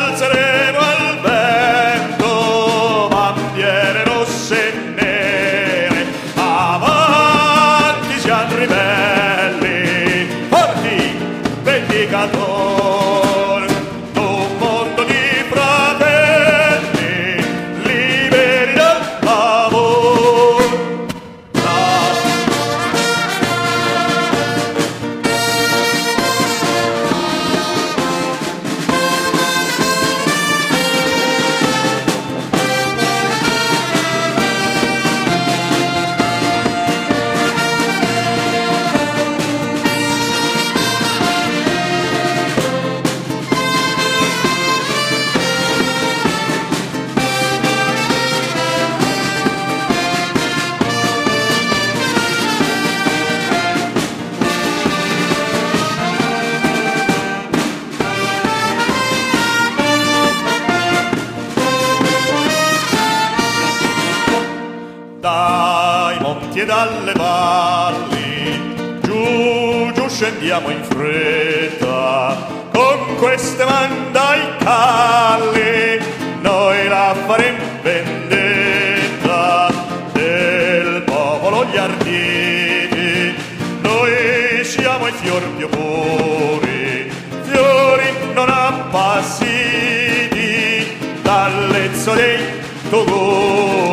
alzeremo al vento bandiere rosse e nere. Avanti siamo ribelli, forti vendicatori d'un mondo di fratelli liberi dal lavoro. Dai monti e dalle valli, giù, giù scendiamo in fretta, con queste man dai calli, noi la faremo vendetta del popolo gli arditi, noi siamo i fior più puri, fiori non appassiti dal lezzo dei togori.